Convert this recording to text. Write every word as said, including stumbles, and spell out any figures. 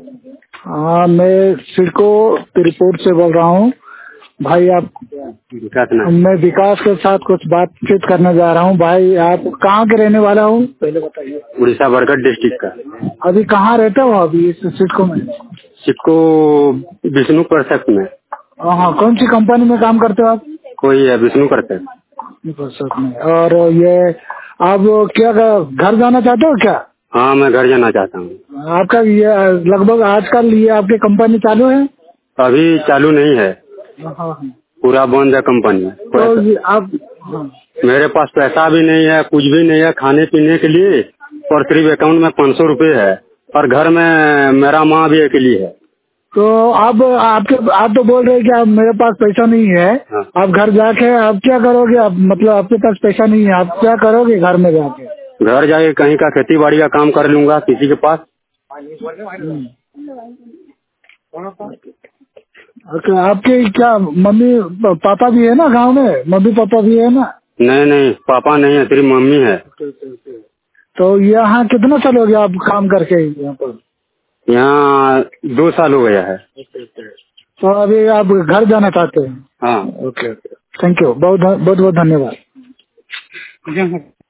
हाँ, मैं सिडको रिपोर्ट से बोल रहा हूँ भाई। आप विकास नाम। मैं विकास के साथ कुछ बातचीत करने जा रहा हूँ भाई। आप कहाँ के रहने वाला हूँ पहले बताइए। उड़ीसा बरगढ़ डिस्ट्रिक्ट का। अभी कहाँ रहते हो अभी इस सिडको में? सिडको विष्णु परसक में। हाँ, कौन सी कंपनी में काम करते हो आप? कोई है विष्णु परसक परसक में। और ये आप क्या घर जाना चाहते हो क्या? हाँ, मैं घर जाना चाहता हूँ। आपका ये लगभग आजकल ये आपकी कंपनी चालू है? अभी चालू नहीं है। हाँ हाँ। पूरा बंद है कंपनी। तो ये आप हाँ। मेरे पास पैसा भी नहीं है, कुछ भी नहीं है खाने पीने के लिए, और सिर्फ अकाउंट में पाँच सौ रूपये है, और घर में मेरा माँ भी अकेली है। तो अब आपके आप तो बोल रहे हैं कि आप मेरे पास पैसा नहीं है। हाँ। आप घर जाके आप क्या करोगे? आप मतलब आपके पास पैसा नहीं है, आप क्या करोगे घर में जाके? घर जाके कहीं का खेती बाड़ी का काम कर लूंगा किसी के पास। ओके, आपके क्या मम्मी पापा भी है ना गांव में? मम्मी पापा भी है ना? नहीं नहीं, पापा नहीं है, सिर्फ मम्मी है। तो यहाँ कितना साल हो गया आप काम करके यहाँ पर? यहाँ दो साल हो गया है। तो अभी आप घर जाना चाहते हैं? हाँ। ओके ओके, थैंक यू, बहुत बहुत बहुत धन्यवाद।